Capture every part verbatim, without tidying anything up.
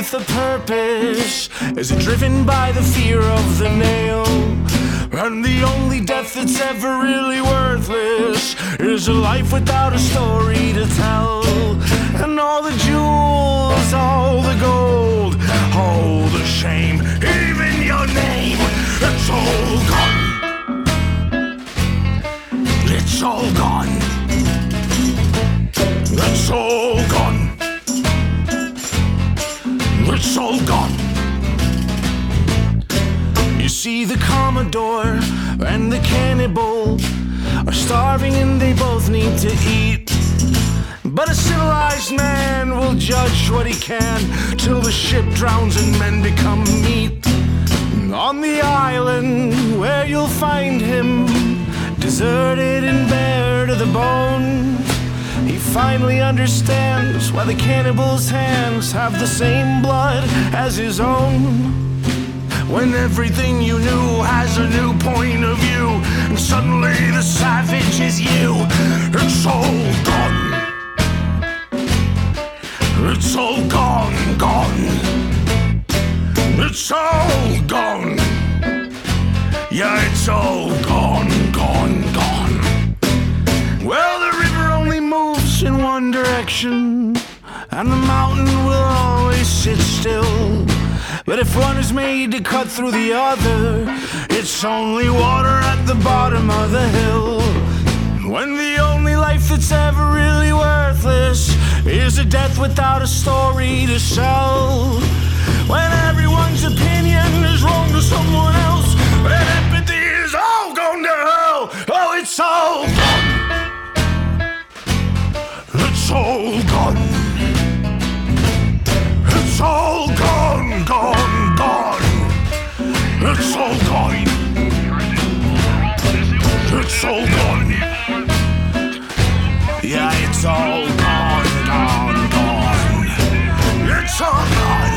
with a purpose? Is it driven by the fear of the nail? And the only death that's ever really worthless is a life without a story to tell. And all the jewels, all the gold, all the shame, even your name, it's all gone. It's all gone. It's all gone. It's all gone. You see, the Commodore and the cannibal are starving and they both need to eat. But a civilized man will judge what he can till the ship drowns and men become meat. On the island where you'll find him, deserted and bare to the bone, he finally understands why the cannibal's hands have the same blood as his own. When everything you knew has a new point of view, and suddenly the savage is you, it's all gone. It's all gone, gone. It's all gone. Yeah, it's all gone, gone, gone. Well, the river only moves in one direction, and the mountain will always sit still. But if one is made to cut through the other, it's only water at the bottom of the hill. When the only life that's ever really worthless is a death without a story to sell. When everyone's opinion is wrong to someone else, and empathy is all gone to hell. Oh, it's all gone. It's all gone. It's all gone, gone, gone. It's all gone. It's all gone. Yeah, it's all gone, gone, gone. It's all gone.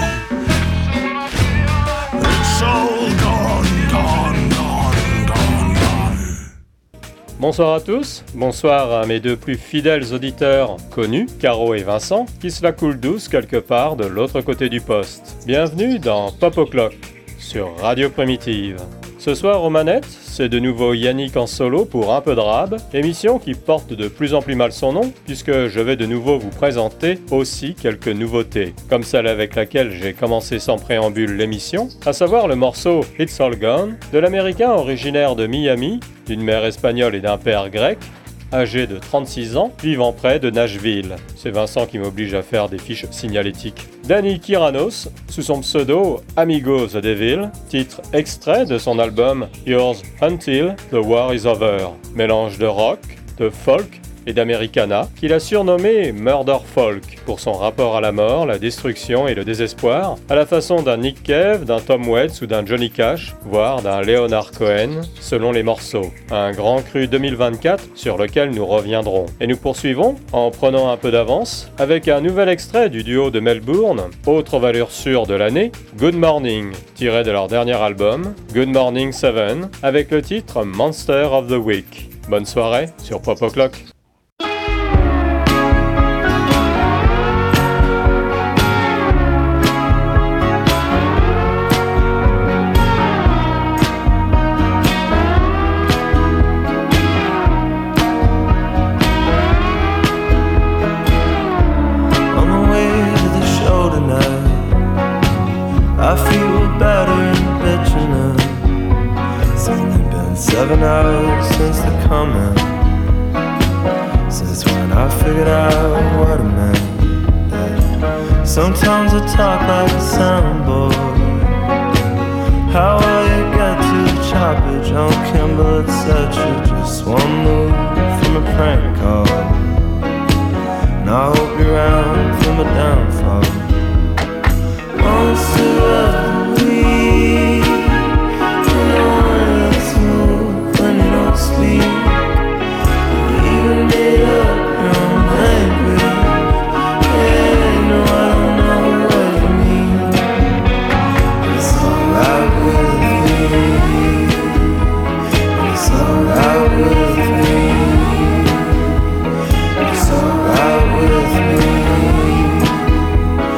It's all gone, gone, gone, gone, gone. Bonsoir à tous, bonsoir à mes deux plus fidèles auditeurs connus, Caro et Vincent, qui se la coulent douce quelque part de l'autre côté du poste. Bienvenue dans Pop O'Clock, sur Radio Primitive. Ce soir aux manettes, c'est de nouveau Yannick en solo pour Un peu de rab, émission qui porte de plus en plus mal son nom, puisque je vais de nouveau vous présenter aussi quelques nouveautés, comme celle avec laquelle j'ai commencé sans préambule l'émission, à savoir le morceau It's All Gone, de l'américain originaire de Miami, d'une mère espagnole et d'un père grec, âgé de trente-six ans, vivant près de Nashville. C'est Vincent qui m'oblige à faire des fiches signalétiques. Danny Kyranos, sous son pseudo Amigo the Devil, titre extrait de son album Yours Until the War is Over. Mélange de rock, de folk et d'Americana, qu'il a surnommé Murder Folk, pour son rapport à la mort, la destruction et le désespoir, à la façon d'un Nick Cave, d'un Tom Waits ou d'un Johnny Cash, voire d'un Leonard Cohen, selon les morceaux. Un grand cru deux mille vingt-quatre sur lequel nous reviendrons. Et nous poursuivons, en prenant un peu d'avance, avec un nouvel extrait du duo de Melbourne, autre valeur sûre de l'année, Good Morning, tiré de leur dernier album, Good Morning seven, avec le titre Monster of the Week. Bonne soirée sur Pop O'Clock. Seven hours since the coming, since when I figured out what it meant. Sometimes I talk like a soundboard. How will you get to the chopper? John Kimball, et cetera. Just one move from a prank call, and I hope you're around for my downfall. Monster of the week, you know it's smooth when you don't sleep. You even made up your own language. Yeah, no, I don't know what you mean. It's alright with me. It's alright with me. It's alright with me.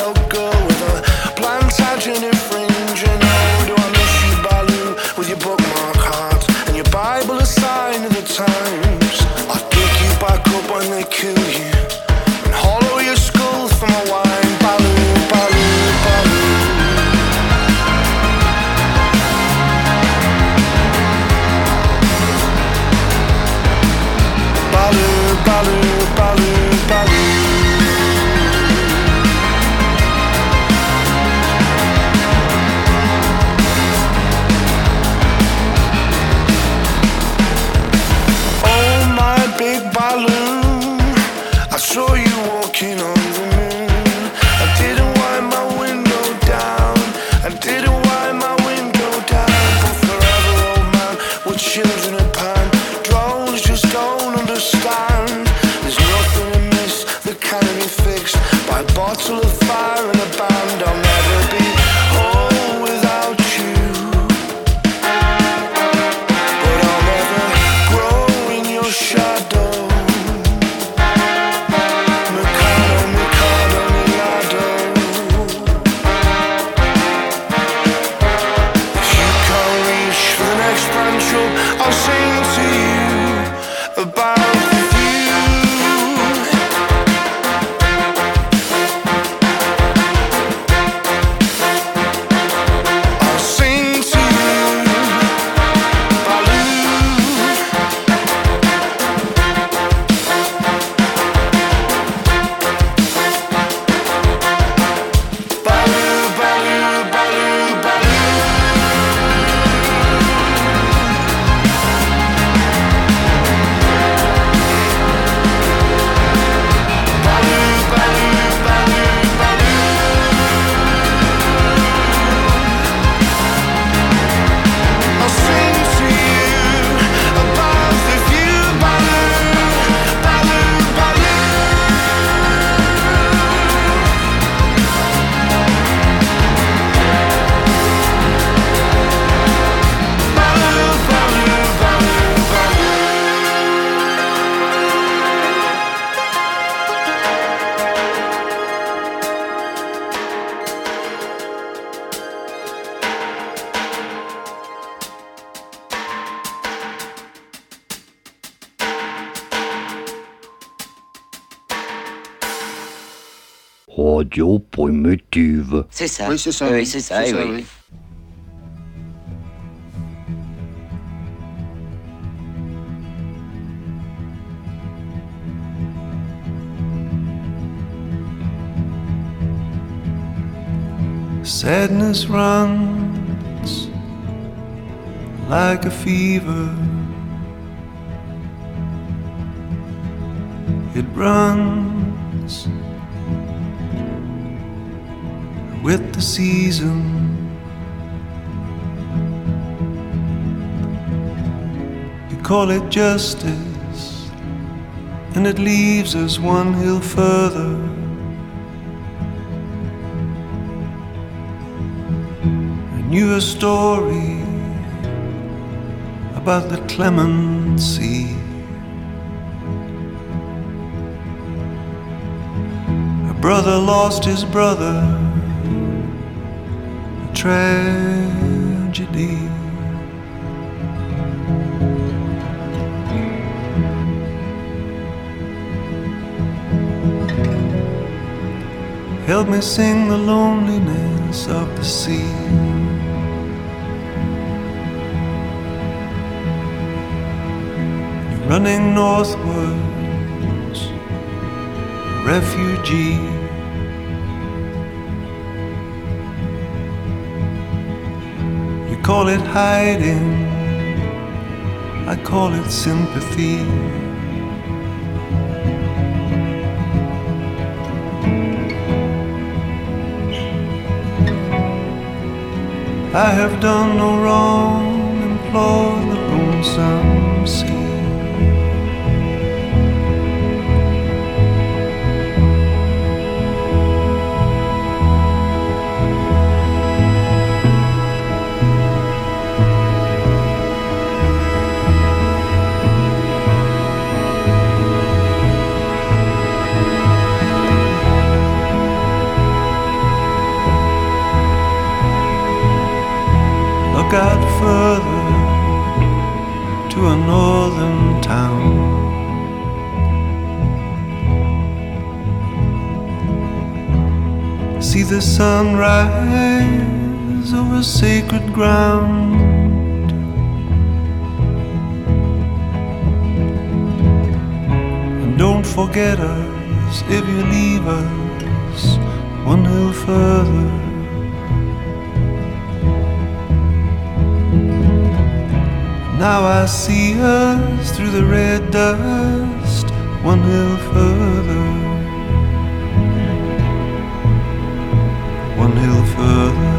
out girl with a Plantagenet fringe. And oh, do I miss you, Baloo, with your bookmark heart and your Bible a sign of the times. I'll pick you back up when they kill you and hollow your skull for my wine. Baloo, Baloo, Baloo. Baloo, Baloo, Baloo, Baloo. Oh, my big balloon, I saw you walking on the moon. I didn't wind my window down, I didn't wind my window down. But forever, old man, with children at pan, drones just don't understand. There's nothing amiss that can be fixed by a bottle of fire and a band. I'll never be whole without you, but I'll never grow in your shadow. Mikado, Mikado, Milado. If you can't reach for the next branch up, I'll sing to you about the view. I'll sing to you, Baloo. Baloo, Baloo, Baloo, Baloo. Baloo, Baloo, Baloo, Baloo. I'll sing to you about the view, Baloo, Baloo, Baloo. Baloo, Baloo, Baloo, Baloo. Radio Primitive. C'est ça. Oui, c'est ça. Oui, c'est ça, C'est oui. ça, oui. Sadness runs like a fever. It runs with the season. You call it justice, and it leaves us one hill further. I knew a story about the clemency. A brother lost his brother, a tragedy. Help me sing the loneliness of the sea. You're running northwards, a refugee. You call it hiding, I call it sympathy. I have done no wrong, implore the lonesome sea. got further to a northern town. See the sun rise over sacred ground. And don't forget us if you leave us one hill further. Now I see us through the red dust one hill further. One hill further.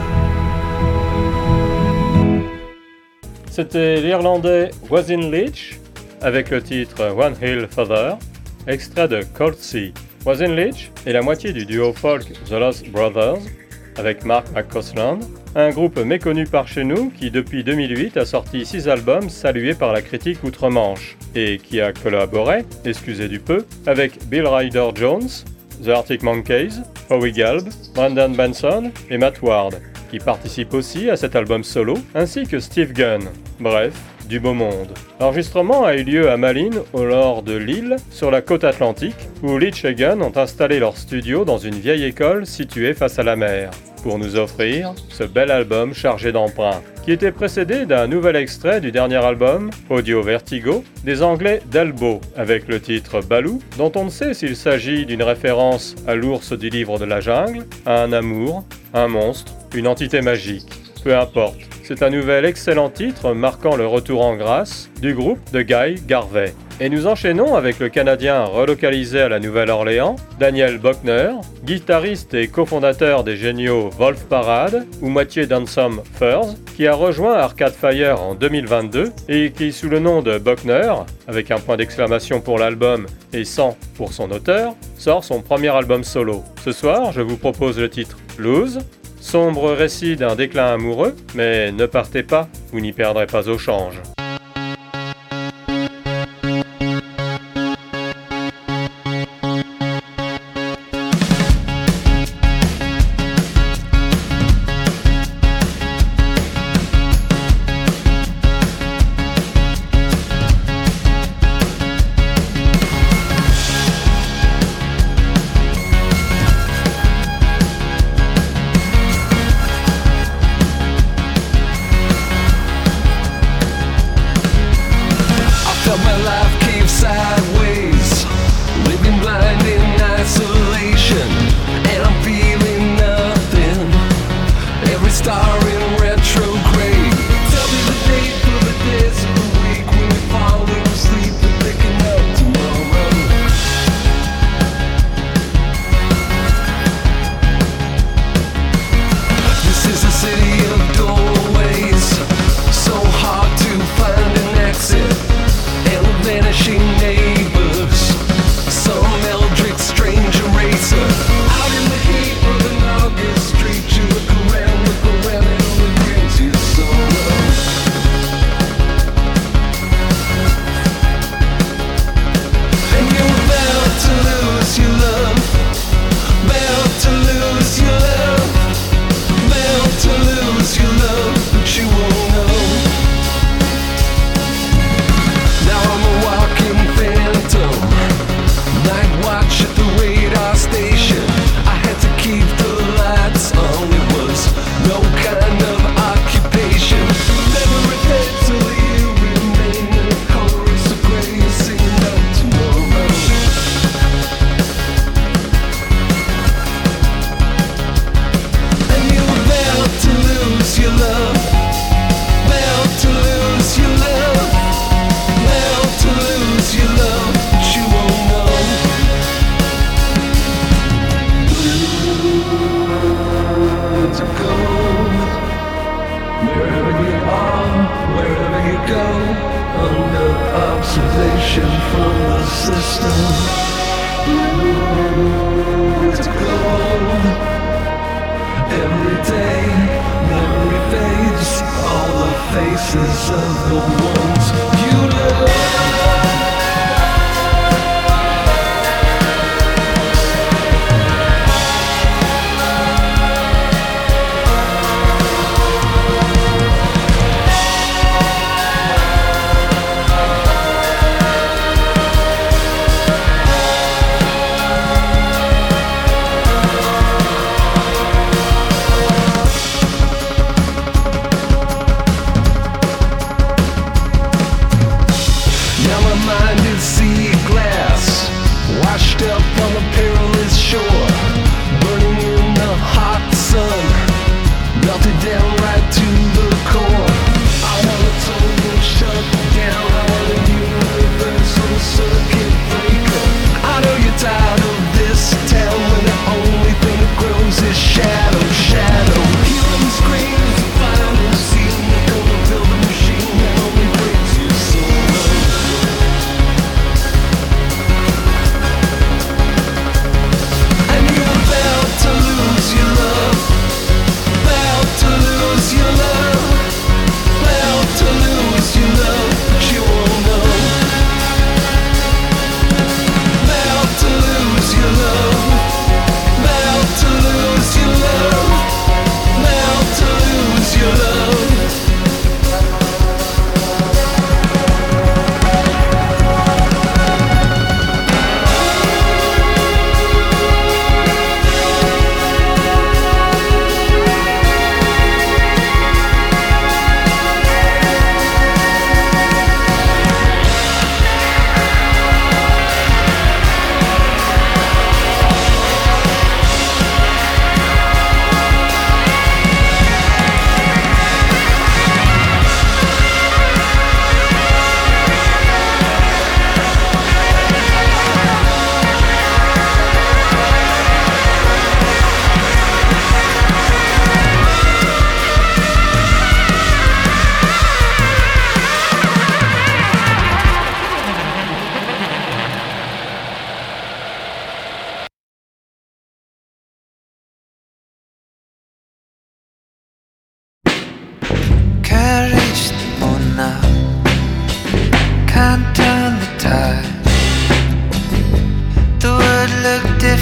C'était l'Irlandais Wasin Leach avec le titre One Hill Further, extrait de Cold Sea. Wasin Leach est la moitié du duo folk The Lost Brothers avec Mark McCausland, un groupe méconnu par chez nous qui depuis deux mille huit a sorti six albums salués par la critique outre-Manche et qui a collaboré, excusez du peu, avec Bill Ryder Jones, The Arctic Monkeys, Howie Gelb, Brandon Benson et Matt Ward, qui participent aussi à cet album solo, ainsi que Steve Gunn. Bref, du beau monde. L'enregistrement a eu lieu à Malines, au nord de l'île, sur la côte atlantique, où Leach et Gunn ont installé leur studio dans une vieille école située face à la mer, pour nous offrir ce bel album chargé d'emprunts, qui était précédé d'un nouvel extrait du dernier album, Audio Vertigo, des Anglais d'Elbow, avec le titre Baloo, dont on ne sait s'il s'agit d'une référence à l'ours du livre de la jungle, à un amour, un monstre, une entité magique. Peu importe, c'est un nouvel excellent titre marquant le retour en grâce du groupe de Guy Garvey. Et nous enchaînons avec le Canadien relocalisé à la Nouvelle-Orléans, Daniel Bochner, guitariste et cofondateur des géniaux Wolf Parade ou moitié d'Handsome Furs, qui a rejoint Arcade Fire en deux mille vingt-deux et qui, sous le nom de Bochner, avec un point d'exclamation pour l'album et cent pour son auteur, sort son premier album solo. Ce soir, je vous propose le titre Lose, sombre récit d'un déclin amoureux, mais ne partez pas, vous n'y perdrez pas au change.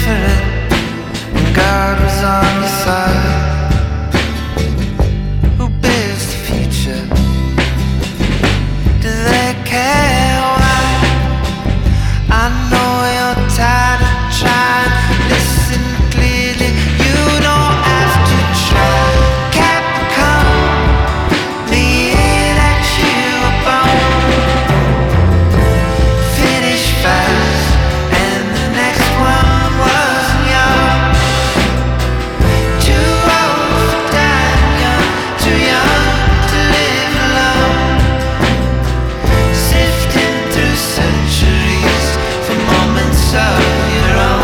different when God was on your side. Who builds the future? Do they care why? I know you're tired of trying. Listen clearly, you don't have to try. Capcom, the year that you were born. Finish fast, and the next one wasn't yours. Too old for dying young, too young to live alone. Sifting through centuries for moments of your own.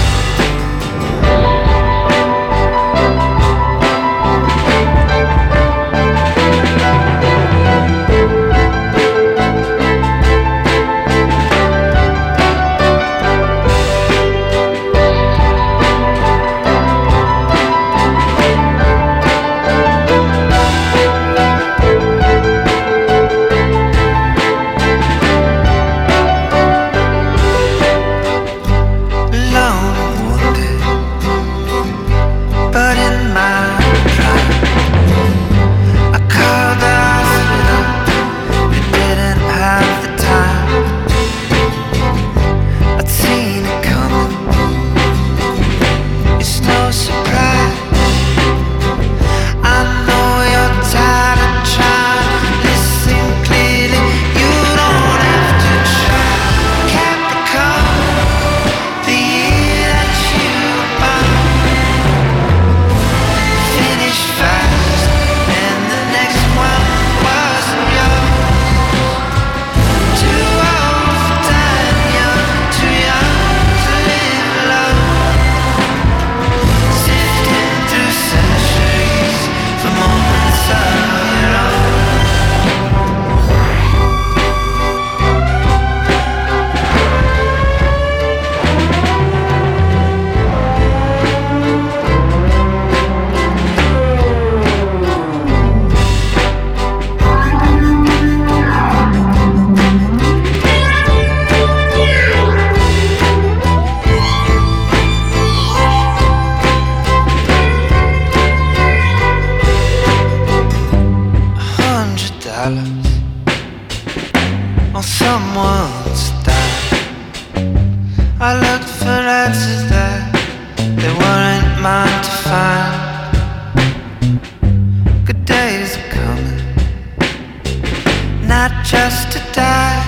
Alone one day, but in my prime, I called the hospital. You didn't have the time. I'd seen it coming. It's no surprise. I know you're tired of trying. Listen clearly, you don't have to try. Capricorn, the year that you were born. Finish fast, and the next one wasn't yours. Too old for dying young, too young to live alone. Sifting through centuries for moments of your own. Hundred dollars on someone's dime. I looked for answers that they weren't mine to find. Good days are coming, not just to die.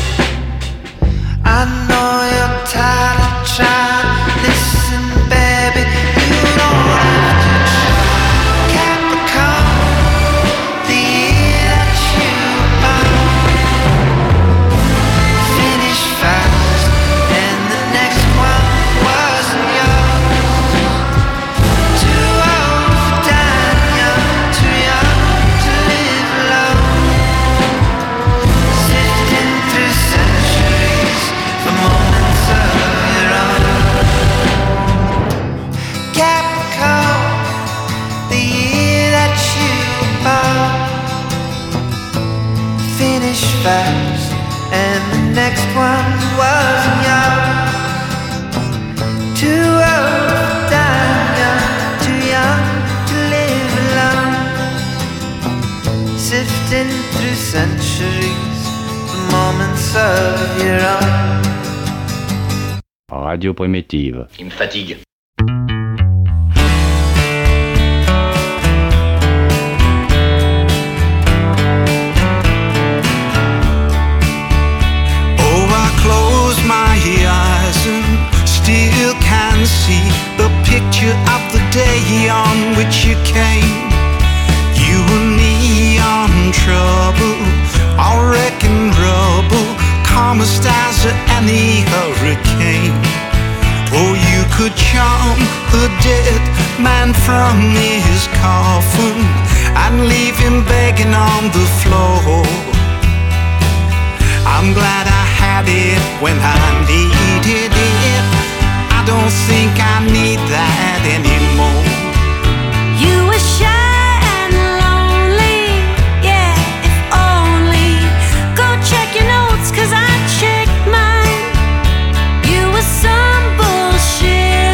I know you're tired of trying. Listen, baby, you don't have to try. Capricorn, the year that you were born. Finish fast, and the next one wasn't yours. Too old for dying young, too young to live alone. Sifting through centuries for moments of your own. Capricorn, the year that you were born. Finish fast, and the next one wasn't yours. Too old for dying young, too young to live alone. Sifting through centuries for moments of your own. Radio Primitive. Il me fatigue. Oh, I close my eyes and still can see the picture of the day on which you came. You and me on trouble, I reckon rubble, calm as stars at any hurricane. Oh, you could charm the dead man from his coffin and leave him begging on the floor. I'm glad I had it when I needed it. I don't think I need that anymore. You were shy and lonely, yeah, if only. Go check your notes, cause I checked mine. You were some bullshit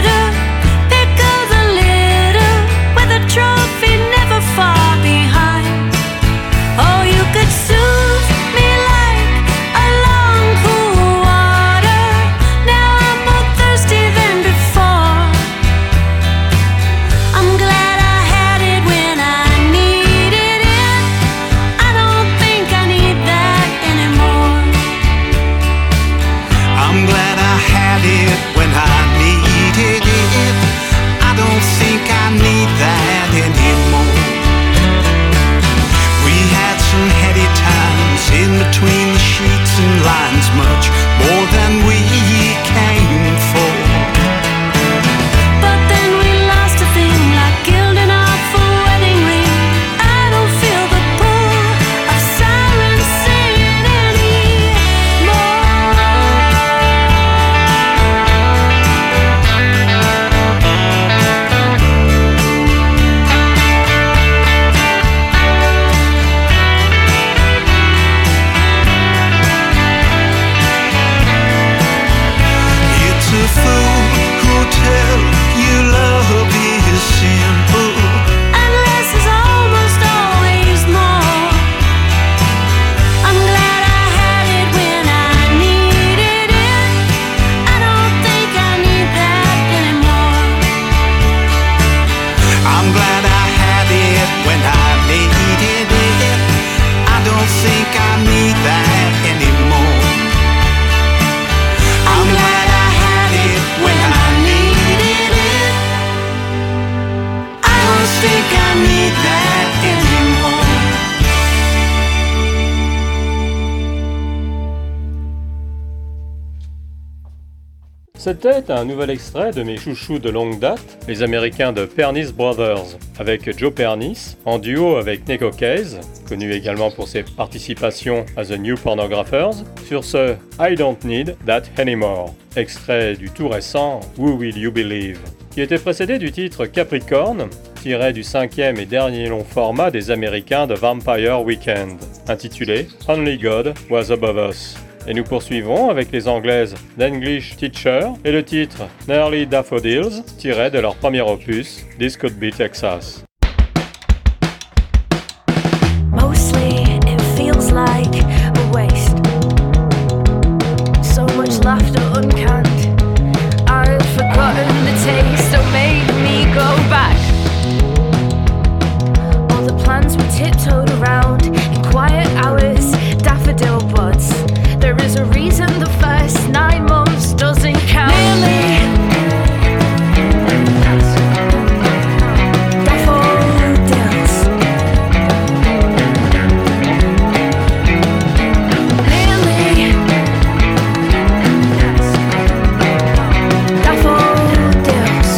when I needed it. I don't think I need that anymore. I'm glad I had it when I needed it. I don't think I need that anymore. C'était un nouvel extrait de mes chouchous de longue date, les Américains de Pernice Brothers, avec Joe Pernice, en duo avec Neko Case, connu également pour ses participations à The New Pornographers, sur ce I Don't Need That Anymore, extrait du tout récent Who Will You Believe, qui était précédé du titre Capricorn, tiré du cinquième et dernier long format des Américains de Vampire Weekend, intitulé Only God Was Above Us. Et nous poursuivons avec les Anglaises d'English Teacher et le titre Nearly Daffodils, tiré de leur premier opus, This Could Be Texas. Mostly it feels like a waste. So much laughter uncanned. I've forgotten the taste that made me go back. All the plans were tiptoed around in quiet hours, daffodil buds. There is a reason the first nine months doesn't count. Nearly daffodils. Nearly daffodils.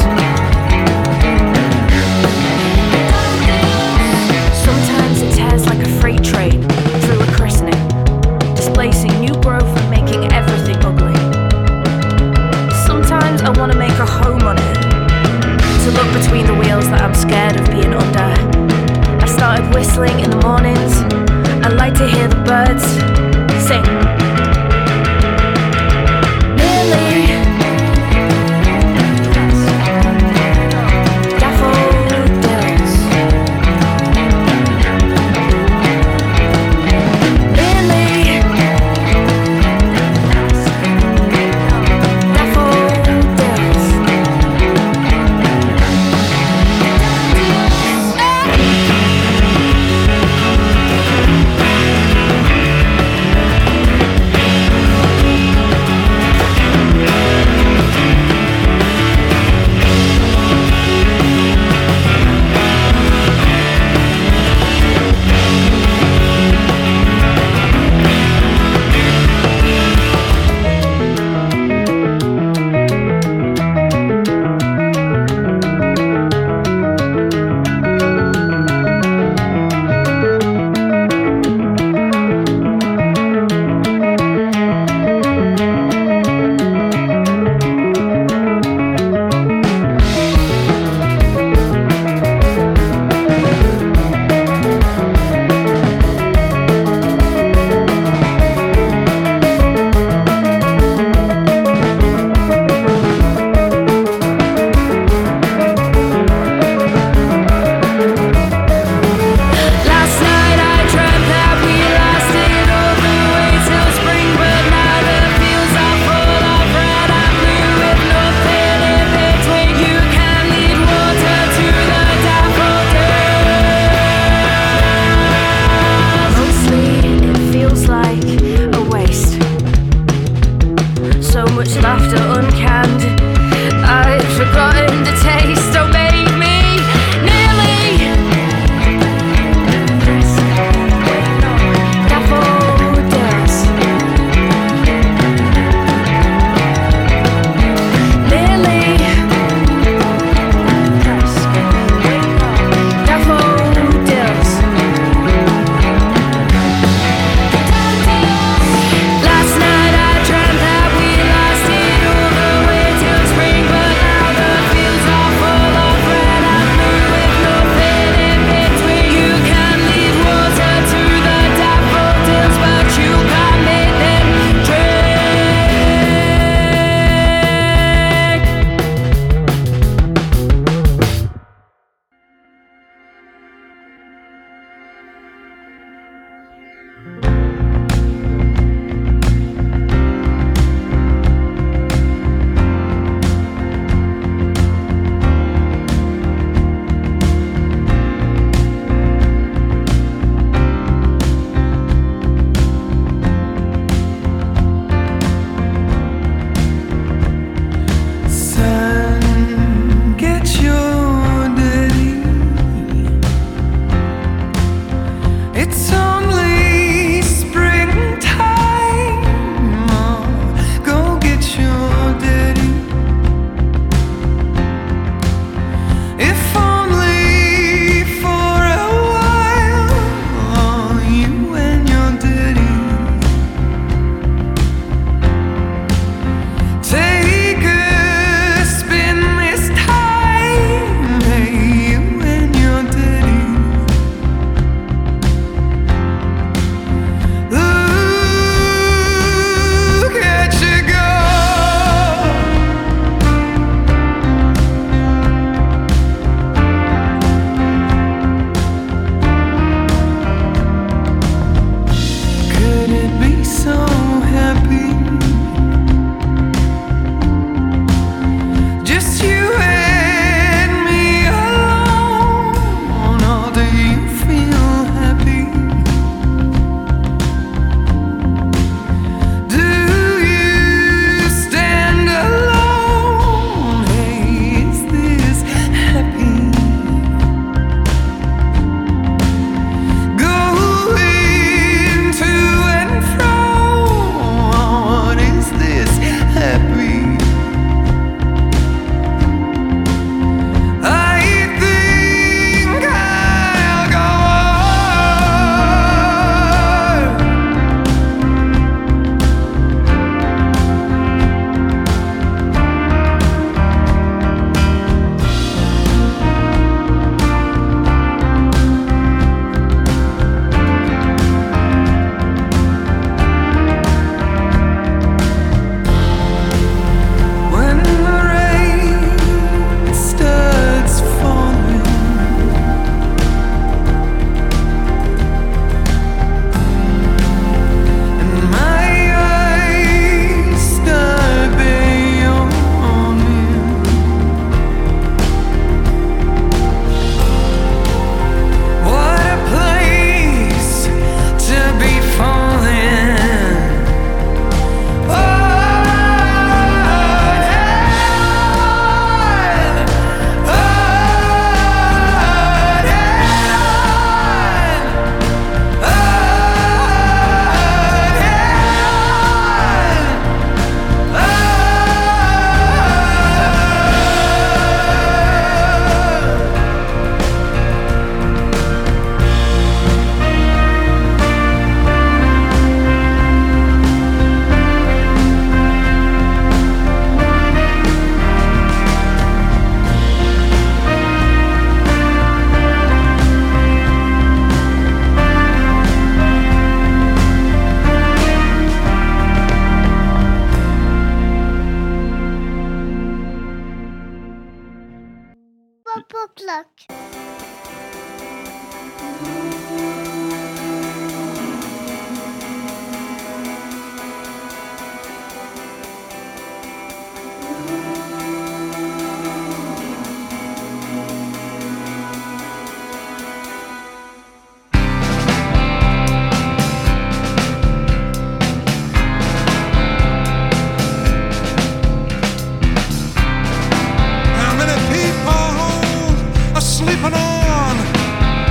Sometimes it tears like a freight train through a christening, displacing new growth and making everything ugly. Sometimes I want to make a home on it, to look between the wheels that I'm scared of being under. I started whistling in the mornings. I like to hear the birds sing. Nearly daffodils. Nearly daffodils.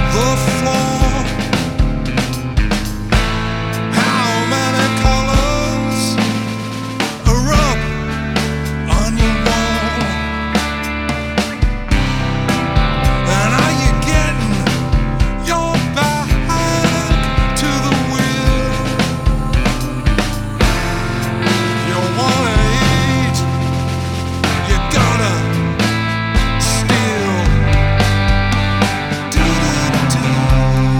Do-do-do.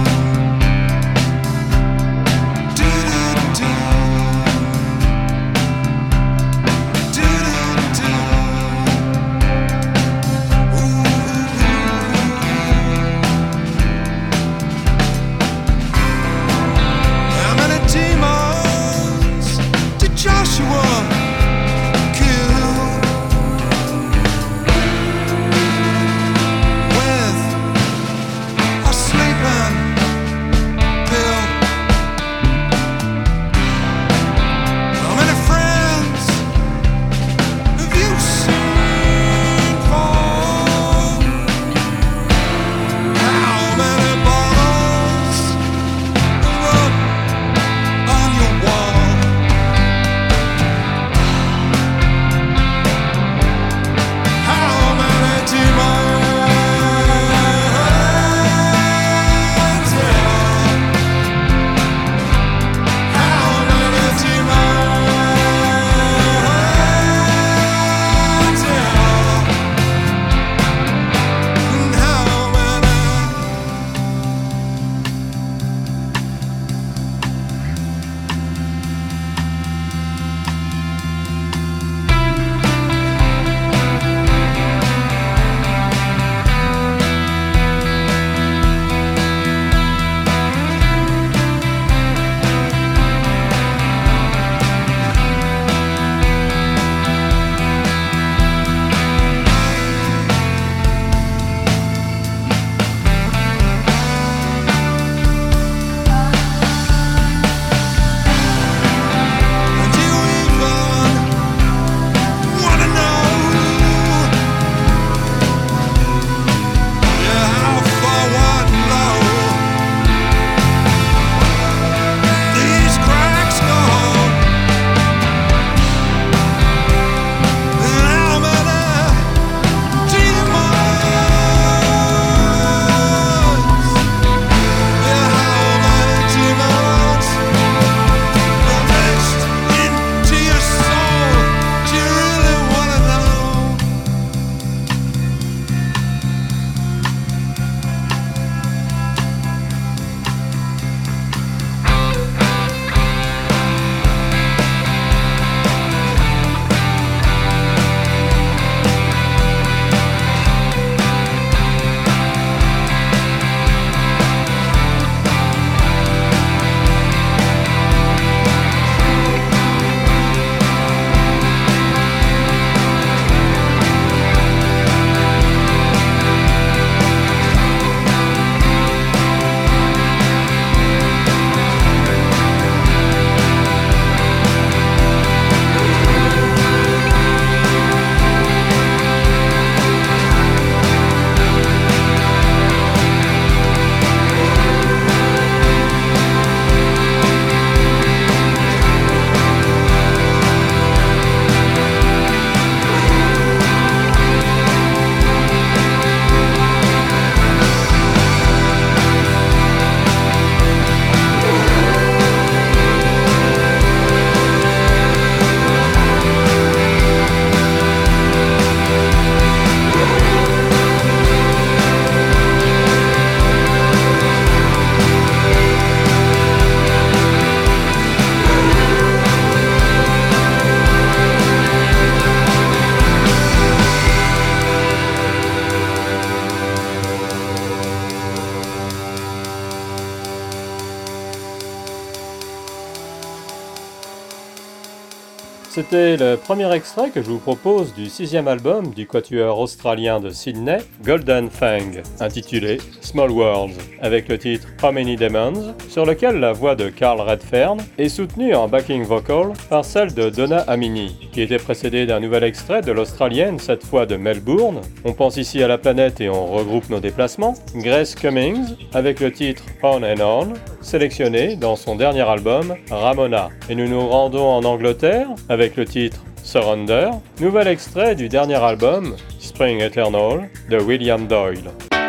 C'était le premier extrait que je vous propose du sixième album du quatuor australien de Sydney, Golden Fang, intitulé Small Worlds, avec le titre How Many Demons, sur lequel la voix de Carl Redfern est soutenue en backing vocal par celle de Donna Amini, qui était précédée d'un nouvel extrait de l'australienne, cette fois de Melbourne. On pense ici à la planète et on regroupe nos déplacements, Grace Cummings, avec le titre On and On, sélectionné dans son dernier album, Ramona. Et nous nous rendons en Angleterre, avec le titre Surrender, nouvel extrait du dernier album, Spring Eternal, de William Doyle.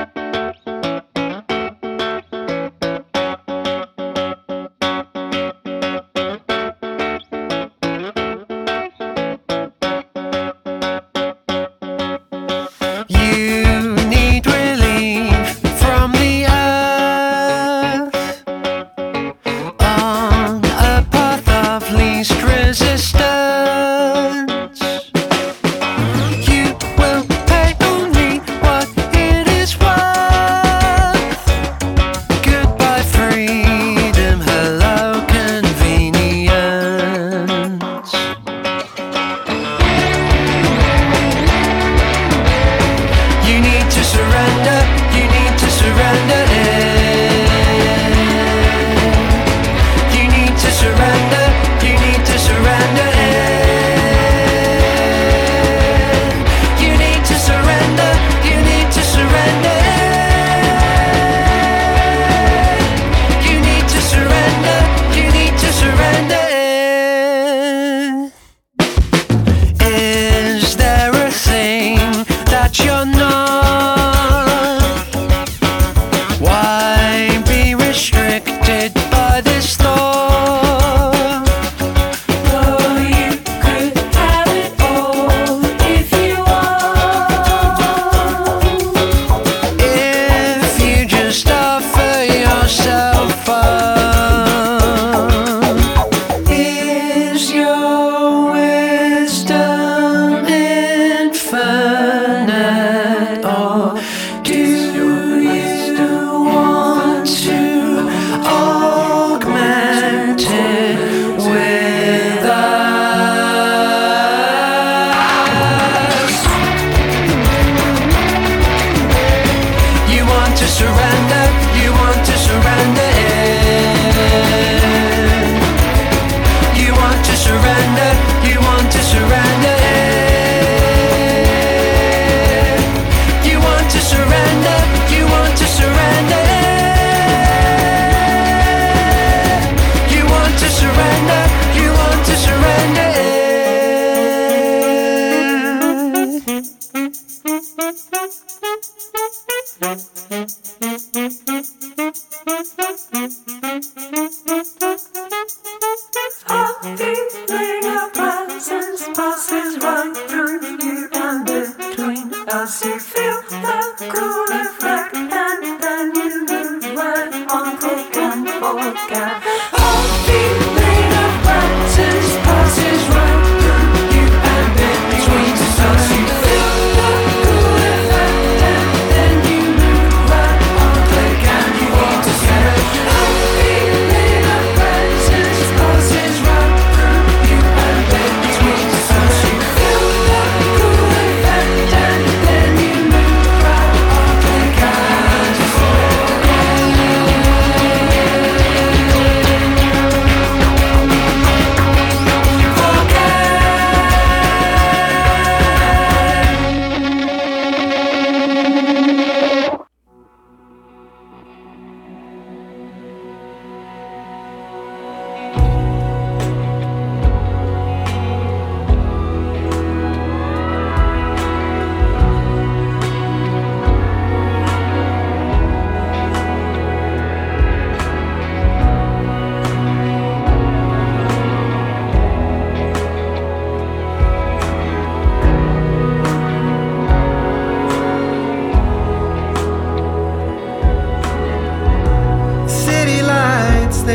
They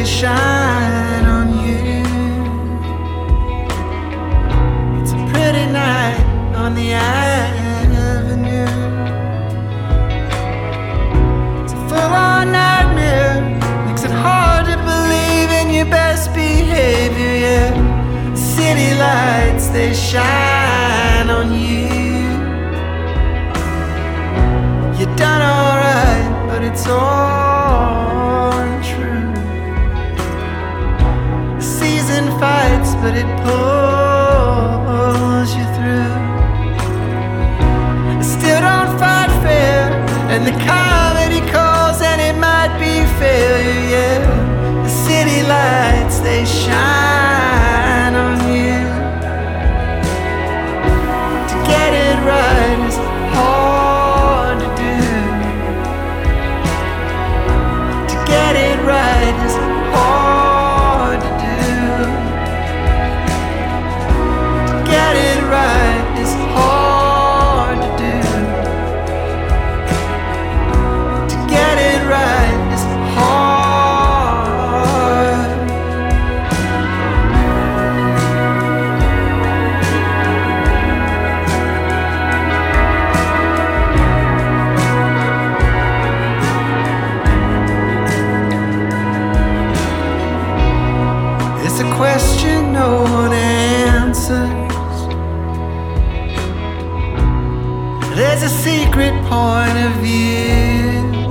shine on you. It's a pretty night on the avenue. It's a full-on nightmare, makes it hard to believe in your best behavior. Yeah, city lights they shine on you. You done alright, but it's all untrue. The season fights, but it pulls you through. It still don't fight fair, and the comedy calls, and it might be failure, yeah. The city lights, they shine on you. To get it right is hard to do. To get it right is hard to do. To get it right is hard to do. To get it right is hard. It's a question no one answers. There's a secret point of view.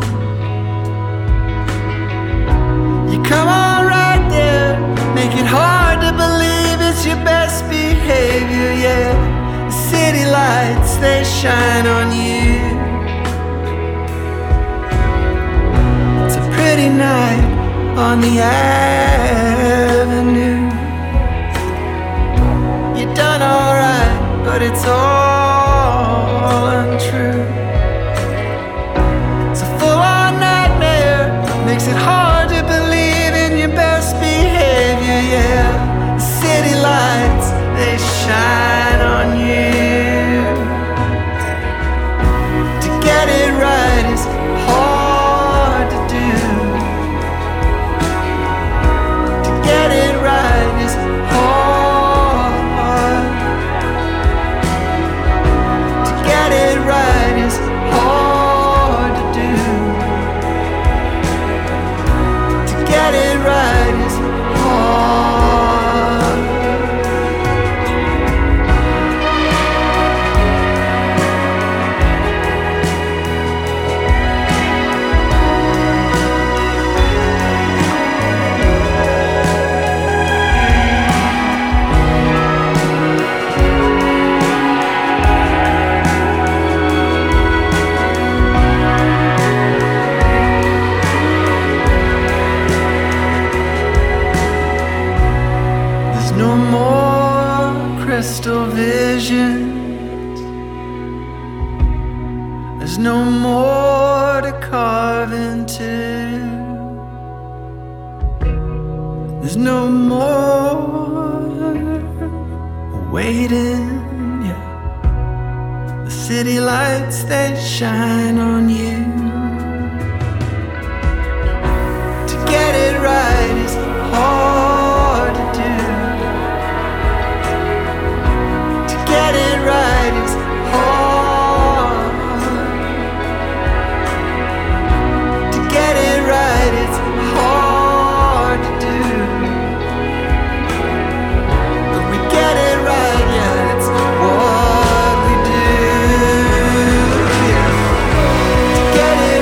You come on right there, make it hard to believe it's your best behavior, yeah. The city lights, they shine on you. It's a pretty night on the avenue. You done alright, but it's all untrue. It's a full-on nightmare, makes it hard to believe in your best behavior, yeah. The city lights, they shine on you. To get it right is hard to do. To get it right is hard. To get it right is hard to do. To get it right is hard. There's no more crystal visions. There's no more to carve into. There's no more waiting, yeah. The city lights, they shine on you. To get it right is hard to do. To get it right is hard. To get it right is hard to do. But we get it right, yeah, it's what we do. Yeah. To get it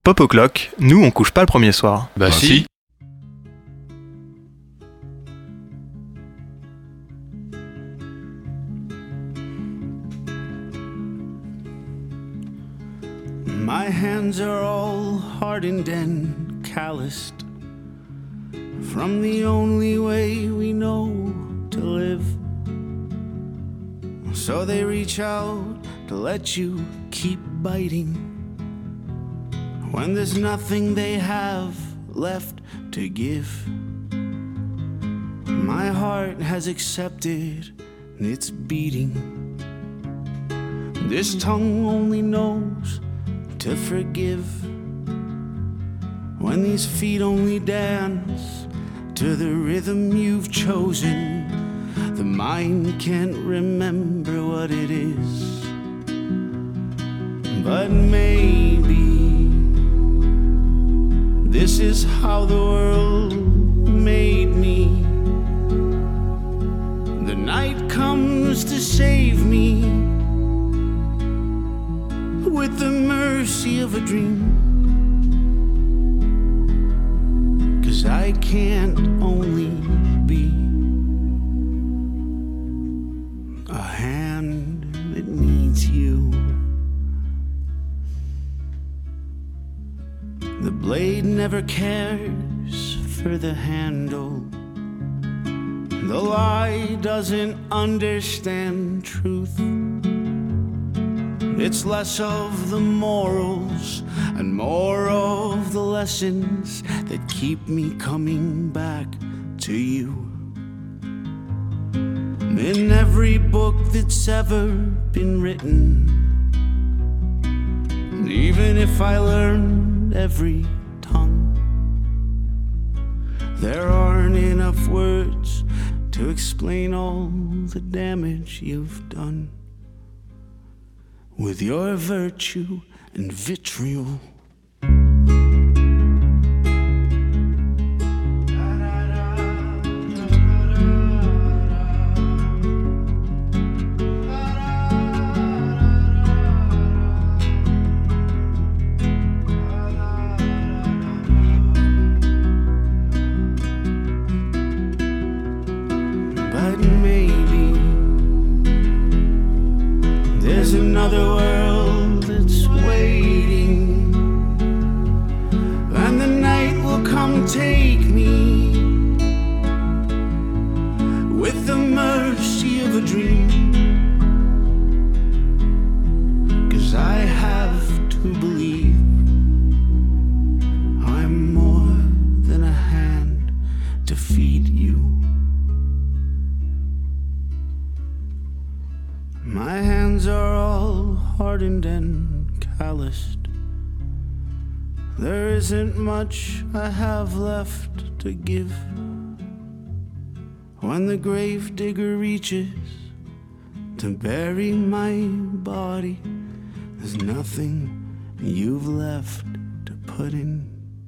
Pop O'Clock, nous on couche pas le premier soir. Bah, bah si. si. My hands are all hardened and calloused from the only way we know to live. So they reach out to let you keep biting when there's nothing they have left to give. My heart has accepted its beating. This tongue only knows to forgive when these feet only dance to the rhythm you've chosen. The mind can't remember what it is, but maybe this is how the world made me. The night comes to save me with the mercy of a dream, 'cause I can't only be a hand that needs you. The blade never cares for the handle. The lie doesn't understand truth. It's less of the morals and more of the lessons that keep me coming back to you. In every book that's ever been written, even if I learned every tongue, there aren't enough words to explain all the damage you've done with your virtue and vitriol. But maybe there's another world that's waiting, and the night will come take me with the mercy of a dream, 'cause I have to believe I'm more than a hand to feed you. My hands are all hardened and calloused. There isn't much I have left to give. When the grave digger reaches to bury my body, there's nothing you've left to put in.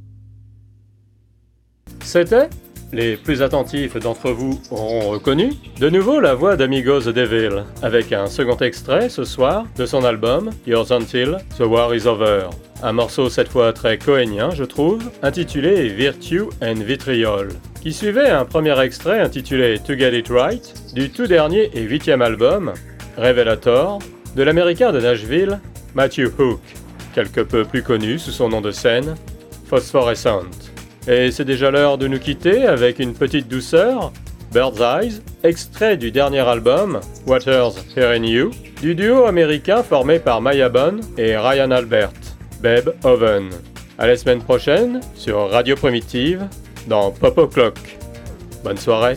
C'était, les plus attentifs d'entre vous auront reconnu, de nouveau la voix d'Amigo the Devil, avec un second extrait ce soir de son album Yours Until the War is Over. Un morceau cette fois très cohénien, je trouve, intitulé Virtue and Vitriol, qui suivait un premier extrait intitulé To Get It Right du tout dernier et huitième album, Revelator, de l'américain de Nashville, Matthew Hook, quelque peu plus connu sous son nom de scène, Phosphorescent. Et c'est déjà l'heure de nous quitter avec une petite douceur, Bird's Eyes, extrait du dernier album, Waters Here in You, du duo américain formé par Maya Bond et Ryan Albert, Babe Oven. À la semaine prochaine sur Radio Primitive dans Pop O'Clock. Bonne soirée.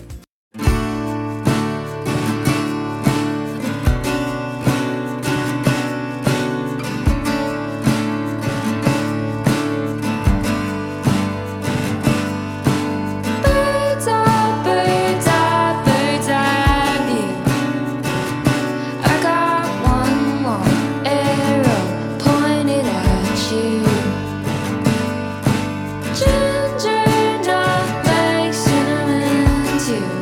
Ginger nutmeg cinnamon too.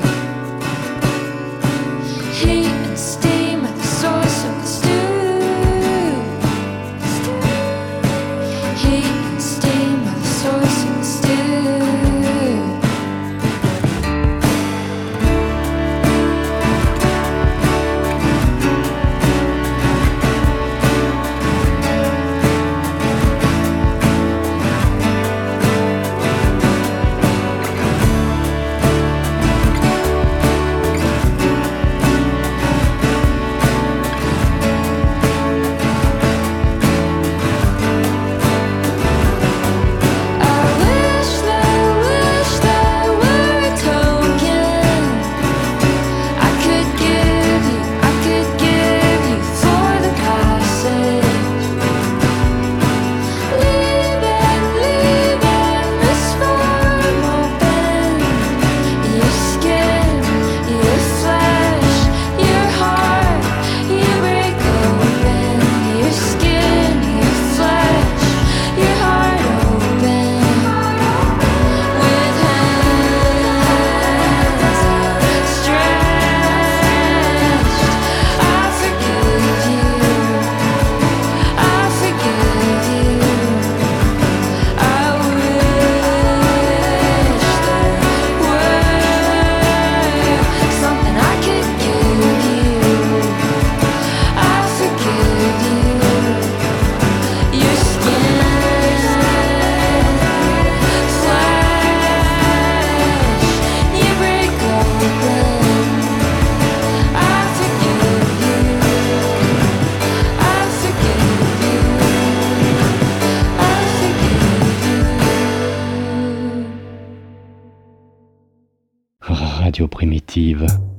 Radio Primitive.